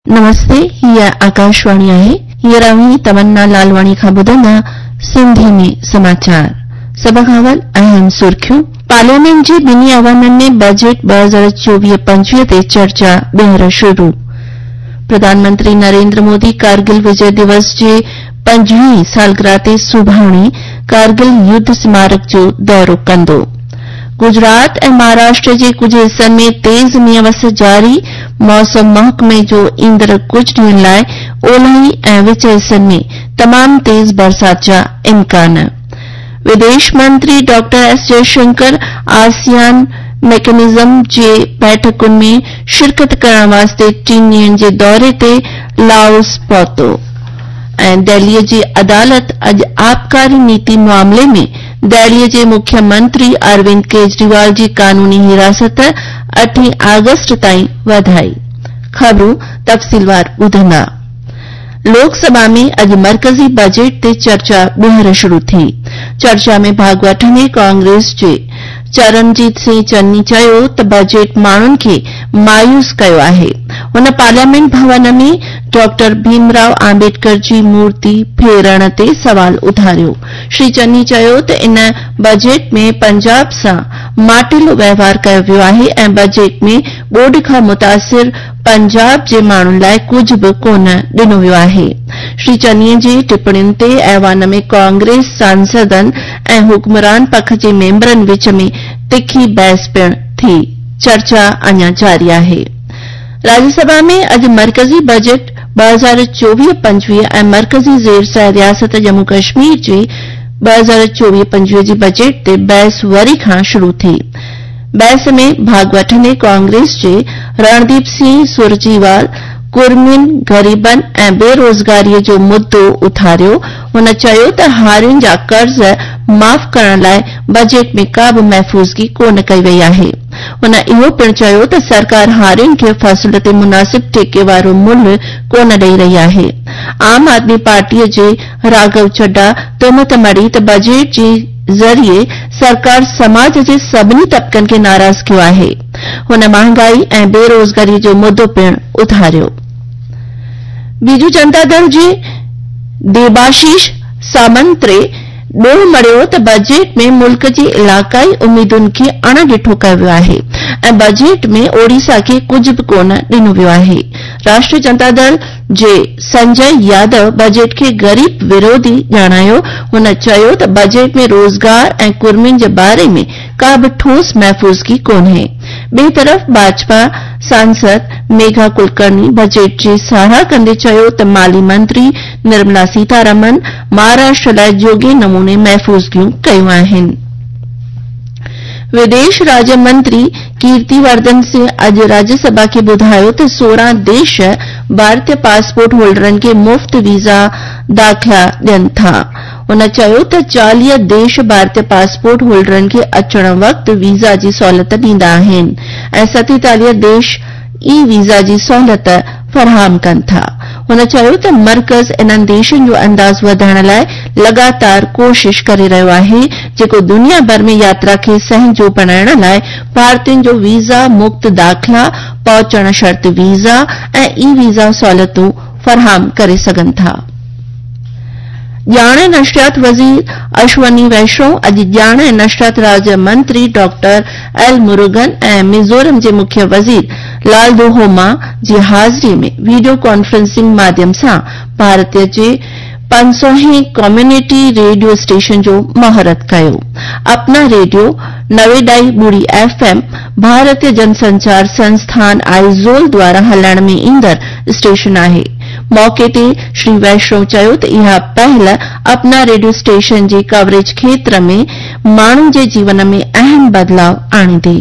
नमस्ते, हीअ आकाशवाणी आहे। हींअर अवी तमन्ना लालवाणी खां ॿुधंदा सिंधी में समाचार। सभ खां अवल अहम सुर्खियूं। पार्लियामेंट जे ॿिन्ही अवामनि में बजट 2024-25 ते चर्चा ॿीहर शुरू। प्रधानमंत्री नरेंद्र मोदी कारगिल विजय दिवस जे 50वीं सालगिरह ते सुभाणे कारगिल युद्ध स्मारक जो दौरो कंदो। गुजरात ऐं महाराष्ट्र जे कुझ हिस्सनि में तेज़ मींहुं वस जारी। मौसम महकमे जो ईंदड़ कुझ ॾींहनि लाइ ओलही ऐं विच हिस्सनि में तमाम तेज़ बरसात जा इम्कान। विदेश मंत्री doctor S Jaishankar ASEAN mechanism जे बैठकुनि में शिरकत करण वास्ते 3 ॾींहनि जे दौरे ते लाओस पहुतो। ऐं दिल्लीअ जी अदालत अॼु आबकारी नीति मामले में दिल्लीअ जे मुख्यमंत्री अरविंद केजरीवाल जी कानूनी हिरासत 8 अगस्त ताईं वधाई। ख़बरूं तफ़सीलवार ॿुधंदा। लोकसभा में अॼु मरकज़ी बजट ते चर्चा ॿीहर शुरू थी। चर्चा में भाग वठंदे कांग्रेस जे चरणजीत सिंह चन्नी चयो त बजट माण्हुनि खे मायूस कयो आहे। हुन पार्लियामेंट भवन में डॉक्टर भीमराव आंबेडकर जी मूर्ति फेरण ते सवाल उथारियो। श्री चन्नी चयो त इन बजट में पंजाब सां माटिलो वहिंवार कयो वियो आहे ऐं बजट में ॿोॾ खां मुतासिर पंजाब जे माण्हुनि लाइ कुझ बि कोन ॾिनो वियो आहे। श्री चन्नीअ जी टिप्पणियुनि ते ऐवान में कांग्रेस सांसदनि ऐं हुक्मरान पक्ष जे मेंबरनि विच में तिखी बहस पिण थी। चर्चा अञा जारी आहे। राज्यसभा में अॼु मरकज़ी बजट 2024-25 ऐं मरकज़ी ज़ेर सां रियासत जम्मू कश्मीर जे 2024-25 जी बजट ते बहस वरी खां शुरू थी। बहस में भाग वठंदे कांग्रेस जे रणदीप सिंह सुरजीवाल कुर्मियुनि, ग़रीबनि ऐं बेरोज़गारीअ जो मुद्दो उथारियो। हुन चयो त हारियुनि जा कर्ज़ माफ़ करण लाइ बजट में का बि महफ़ूज़गी कोन कई वई आहे। हुन इहो पिण चयो त सरकार हारियुनि खे फसल ते मुनासिब ठेके वारो मुल्ह कोन ॾेई रही आहे। आम आदमी पार्टीअ जे राघव चड्डा तुहमत मड़ी त बजट जे ज़रिए सरकार समाज जे सभिनी तबक़नि खे नाराज़ कयो आहे। हुन महांगाई ऐं बेरोज़गारी जो मुद्दो पिण उथारियो। बीजू जनता दल जे देबाशीष सामंतरे ॾोह मड़ियो त बजट में मुल्क जी इलाक़ाई उम्मीदुनि खे अणॾिठो कयो वियो आहे ऐं बजट में ओडिशा खे कुझ बि कोन ॾिनो वियो आहे। राष्ट्रीय जनता दल जे संजय यादव बजट खे गरीब विरोधी ॼाणायो। हुन चयो त बजट में रोज़गार ऐं कुर्मियुनि जे बारे में का बि ठोस महफ़ूज़गी कोन्हे। ॿिए तरफ़ भाजपा सांसद मेघा कुलकर्णी बजट जी साराह कंदे चयो त माली मंत्री निर्मला सीतारमन महाराष्ट्र लाइ जोगे नमूने महफ़ूज़गियूं कयूं आहिनि। विदेश राज्य मंत्री कीर्तिवर्धन सिंह अॼु राज्यसभा खे ॿुधायो त 16 देश भारतीय पासपोर्ट होल्डरनि खे मुफ़्त वीज़ा दाख़िला ॾियनि था। हुन चयो त 40 देश भारतीय पासपोर्ट होल्डरनि खे अचण वक़्तु वीज़ा जी सहूलियत ॾींदा आहिनि ऐं 47 देश ई वीज़ा जी सहूलियत फ़राहम कनि था। हुन चयो त मर्कज़ इन्हनि देशनि जो अंदाज़ वधाइण लाइ लगातार कोशिश करे रहियो आहे जेको दुनिया भर में यात्रा खे सहंजो बणाइण लाइ भारतीयुनि जो वीज़ा मुक्त दाख़िला, पहुचण शर्त वीज़ा ऐं ई वीज़ा सहूलियतूं फ़राहम करे सघनि था। ॼाण ऐं नशरियात वज़ीर अश्वनी वैष्णव अॼु ॼाण ऐं नशरियात राज्य मंत्री डॉक्टर एल मुरुगन ऐं मिज़ोरम जे मुख्य वज़ीर लालदोहोमा जी हाज़िरी में वीडियो कॉन्फ्रेंसिंग माध्यम सां भारत जे 500 कम्युनिटी रेडियो स्टेशन जो महूरत कयो। अपना रेडियो 90.2 FM भारतीय जनसंचार संस्थान आइज़ोल द्वारा हलाइण में ईंदड़ स्टेशन आहे। मौके ते श्री वैष्णव चयो त इहा पहल अपना रेडियो स्टेशन जे कवरेज क्षेत्र में माण्हुनि जे जीवन में अहम बदलाव आणींदी।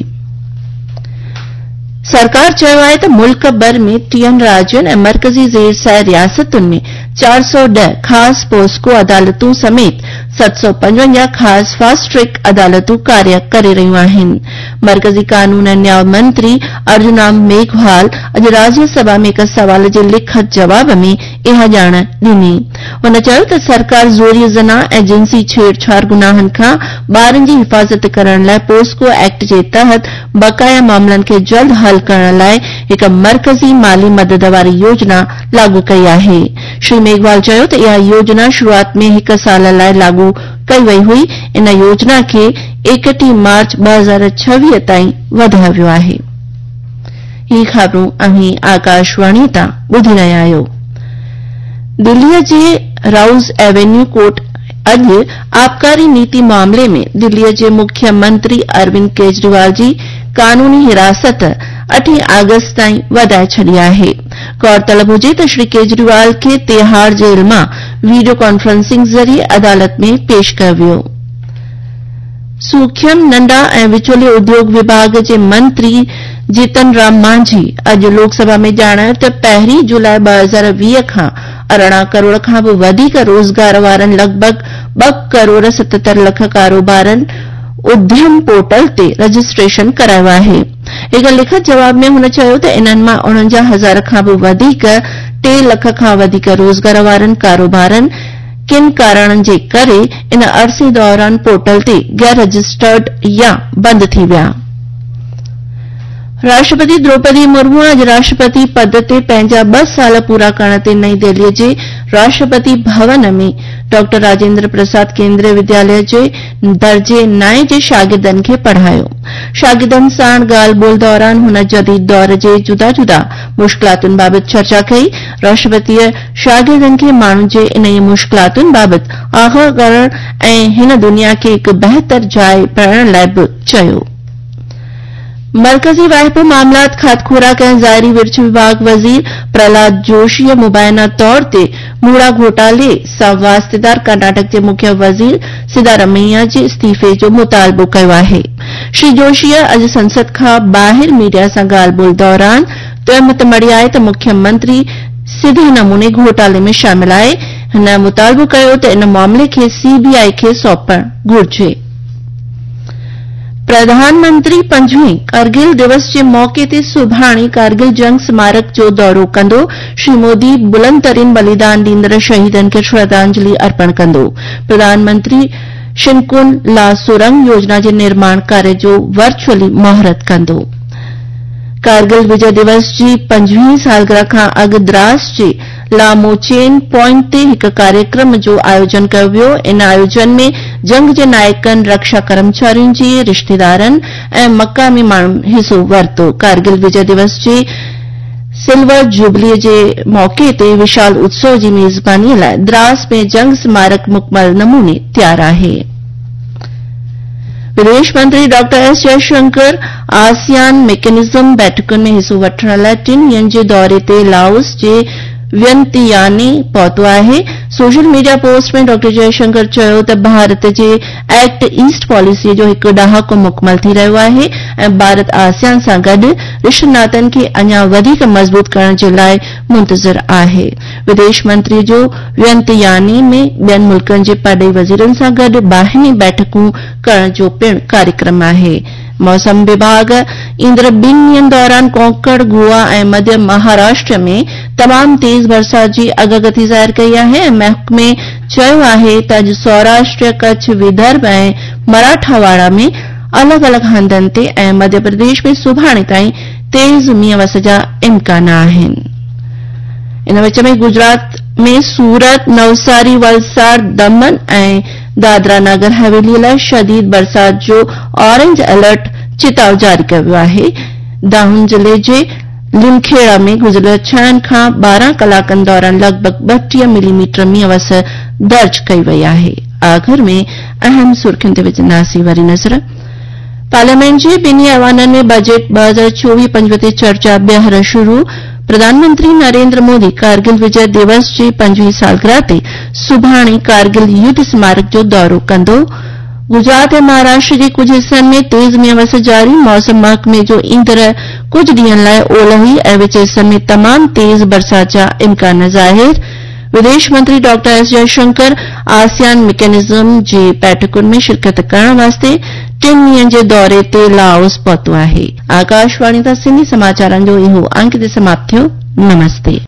सरकार चयो आहे त मुल्क भर में 3 राज्यनि ऐं मरकज़ी ज़ेर सां रियासतुनि में 410 ख़ासि पोस्को अदालतूं समेत 755 ख़ासि फास्ट ट्रैक अदालतूं कार्य करे रहियूं आहिनि। मरकज़ी कानून ऐं न्याय मंत्री अर्जुन राम मेघवाल अॼु राज्यसभा में हिक सवाल जे लिखत जवाब में इहा ॼाण ॾिनी। हुन चयो त सरकार ज़ोरी ज़ना ऐं जिन्सी छेड़छाड़ गुनाहनि खां ॿारनि जी हिफ़ाज़त करण लाइ पोस्को एक्ट जे तहत बक़ाया मामलनि खे जल्द हल करण लाइ हिक मरकज़ी माली मदद वारी योजना लागू कई आहे। श्री मेघवाल चयो त इहा योजना शुरूआत में 1 साल लाइ लागू कई वई हुई। इन योजना खे 31 मार्च 2026 ताईं वधायो वियो आहे। ही ख़बरूं अहीं आकाशवाणी तां ॿुधी रहिया आहियो। दिल्लीअ जे राउज़ एवेन्यू कोर्ट अॼु आबकारी नीति मामले में दिल्लीअ जे मुख्यमंत्री अरविंद केजरीवाल जी कानूनी हिरासत 8 अगस्त ताईं वधाए छॾी आहे। गौरतलब हुजे त श्री केजरीवाल खे तिहाड़ जेल मां वीडियो कॉन्फ्रेंसिंग ज़रिए अदालत में पेश कयो वियो। सूक्ष्म नंढा ऐं विचोले उद्योग विभाग जे मंत्री जीतन राम मांझी अॼु लोकसभा में ॼाणायो त 1 जुलाई 2020 खां 18 करोड़ खां बि वधीक रोज़गार वारनि लॻभॻ 2 करोड़ 77 लख कारोबारनि उद्यम पोर्टल ते रजिस्ट्रेशन करायो आहे। हिक लिखत जवाब में हुन चयो त इन्हनि मां 49,000 खां बि वधीक 3 लख खां वधीक रोज़गार वारनि कारोबारनि किन कारणनि जे करे इन अरसे दौरान पोर्टल ते गैर रजिस्टर्ड या बंद थी विया। राष्ट्रपति द्रौपदी मुर्मू अॼु राष्ट्रपति पद ते पंहिंजा 2 साल पूरा करण ते नई दिल्लीअ जे राष्ट्रपति भवन में डॉक्टर राजेंद्र प्रसाद केंद्रीय विद्यालय जे दर्जे 9 जे शागिर्दनि खे पढ़ायो। शागिर्दनि साण ॻाल्हि ॿोल दौरान हुन जदीद दौर जे जुदा जुदा मुश्किलातुनि बाबति चर्चा कई। राष्ट्रपतिअ शागिर्दनि खे माण्हुनि जे इन मुश्किलातुनि बाबति आगाह करण ऐं हिन दुनिया खे हिकु बहितर जाइ बणाइण लाइ बि चयो। मरकज़ी वाहिपो मामलात खाद्य खुराक ऐं ज़ाहिरी विर्छ विभाग वज़ीर प्रहलाद जोशीअ मुबैना तौर ते मूड़ा घोटाले सां वास्तेदार कर्नाटक जे मुख्य वज़ीर सिद्धारमैया जे इस्तीफ़े जो मुतालबो कयो आहे। श्री जोशीअ अॼु संसद खां ॿाहिरि मीडिया सां ॻाल्हि ॿोल दौरान तहमत मढ़ी आहे त मुख्यमंत्री सीधे नमूने घोटाले में शामिल आहे। हिन मुतालबो कयो त इन मामले खे सीबीआई खे सौंपणु घुर्जे। प्रधानमंत्री 5वें कारगिल दिवस जे मौके ते सुभाणे कारगिल जंग स्मारक जो दौरो कंदो। श्री मोदी बुलंदतरीन बलिदान ॾींदड़ शहीदनि खे श्रद्धांजलि अर्पण कंदो। प्रधानमंत्री शिनकुन ला सुरंग योजना जे निर्माण कार्य जो वर्चुअली महूरत कंदो। कारगिल विजय दिवस जी 5वीं सालगिरह खां अॻु द्रास जे लामोचेन पॉइंट ते हिक कार्यक्रम जो आयोजन कयो वियो। इन आयोजन में जंग जे नायकनि, रक्षा कर्मचारियुनि जे रिश्तेदारनि ऐं मक़ामी माण्हुनि हिस्सो वरितो। कारगिल विजय दिवस जे सिल्वर जुबली जे मौके ते विशाल उत्सव जी मेज़बानी लाइ द्रास में जंग स्मारक मुकमल नमूने तयार आहे। विदेश मंत्री doctor S Jaishankar ASEAN mechanism बैठकुनि में हिस्सो वठण लाइ 3 ॾींहनि जे दौरे ते लाओस जे वियंतियाने पहुतो आहे। सोशल मीडिया पोस्ट में डॉक्टर जयशंकर चयो त भारत जे एक्ट ईस्ट पॉलिसीअ जो हिकु ॾहाको मुकमल थी रहियो आहे ऐं भारत आसियान सां गॾु रिश्ते नातनि खे अञा वधीक मज़बूत करण जे लाइ मुंतज़िर आहे। विदेश मंत्री जो वियंतियाने में ॿियनि मुल्कनि जे परॾेही वज़ीरनि सां गॾु बाहिमी बैठकूं करण जो पिणु कार्यक्रम आहे। मौसम विभाग ईंदड़ 2 ॾींहनि दौरान कोंकण, गोवा ऐं मध्य महाराष्ट्र में तमाम तेज़ बरसात जी अगकथी ज़ाहिर कई आहे ऐं महकमे चयो आहे त अॼु सौराष्ट्र, कच्छ, विदर्भ ऐं मराठावाड़ा में अलॻि अलॻि हंधनि ते ऐं मध्य प्रदेश में सुभाणे ताईं तेज़ मींहं वस जा इम्कान आहिनि। इन विच में गुजरात में सूरत, नवसारी, वलसाड, दमन ऐं दादरा नगर हवेली लाइ शदीद बरसात जो ऑरेंज अलर्ट चेताव जारी कयो वियो आहे। दाहूं जिले जे लिमखेड़ा में गुज़िरियल 6 खां 12 कलाकनि दौरान लॻभॻ 32 मिलीमीटर मींहं वस दर्ज कई वई आहे। आख़िर में अहम सुर्खियुनि ते विझंदासीं वरी नज़र। पार्लियामेंट जे ॿिन्ही ऐवाननि में बजट 2024-25 ते चर्चा ॿीहर शुरू। प्रधानमंत्री नरेंद्र मोदी कारगिल विजय दिवस जी 5वीं सालगिरह ते सुभाणे कारगिल युद्ध स्मारक जो दौरो कंदो। गुजरात ऐं महाराष्ट्र जे कुझ हिस्सनि में तेज़ मींहं वस जारी। मौसम महकमे जो ईंदड़ कुझ ॾींहनि लाइ ओलही ऐं विच हिस्सनि में तमाम तेज़ बरसात जा इम्कान ज़ाहिर। विदेश मंत्री doctor S Jaishankar ASEAN mechanism जे बैठकुनि में शिरकत करण वास्ते 3 ॾींहनि जे दौरे ते लाओस पहुतो आहे। आकाशवाणी तां सिंधी समाचारनि जो इहो अंक ते समाप्त थियो। नमस्ते।